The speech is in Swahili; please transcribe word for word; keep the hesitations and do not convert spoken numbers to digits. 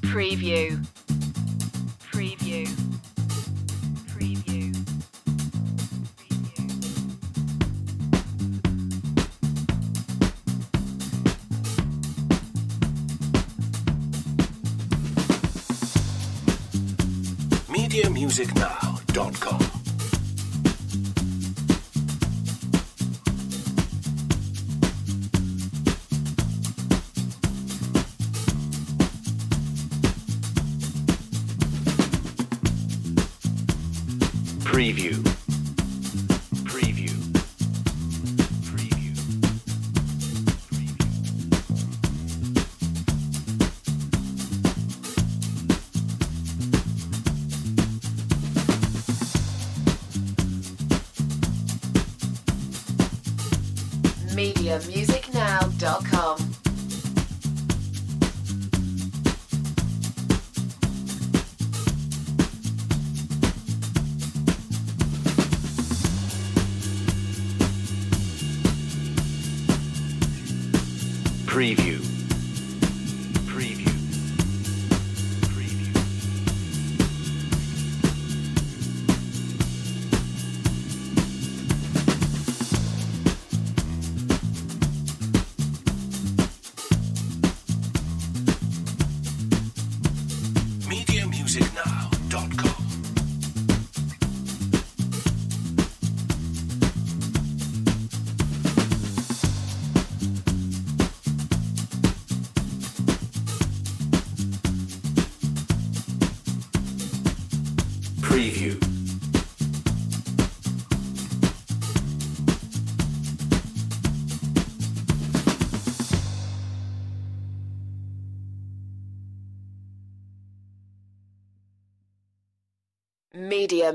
Preview. Preview. Preview. media music now dot com. Preview. Preview. Preview. Preview. media music now dot com. Preview. Preview. Preview. media music now dot com. Preview. Media